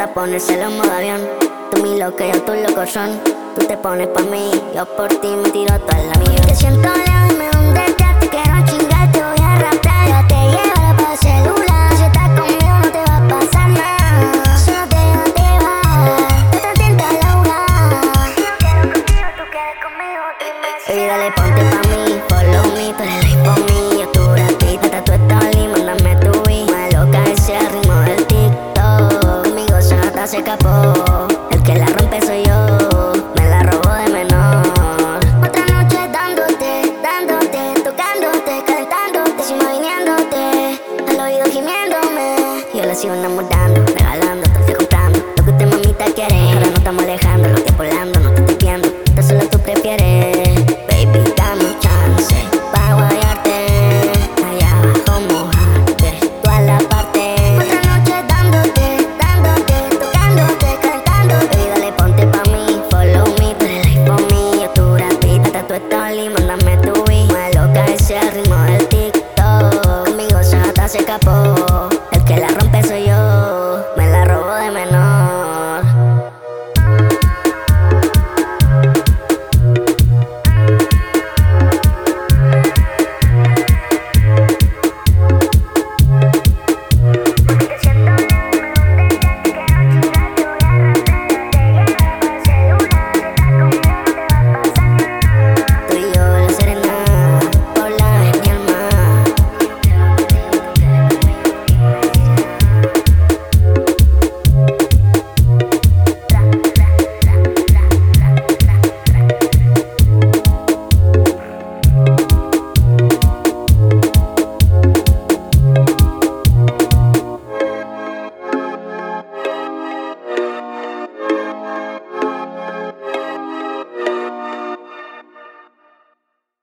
gusta ponérselo en modo avión. Tú mi loca, yo tu loco son. Tú te pones pa' mí, yo por ti me tiro toda la mía. Te siento lejos y me hunde, ya te quiero chingar, te voy a raptar. Yo te llevo pa' celular. Si estás conmigo no te va a pasar nada. Si no te dejo te vas, te atenta a la jugada. Yo quiero contigo, tú quieres conmigo, dime si. Baby, dale, ponte pa' mí, follow me, tú eres like for me. Yo tu ratita, tú estás li, mándame tu beat. Me loca ese ritmo del TikTok, conmigo se nota, se escapó.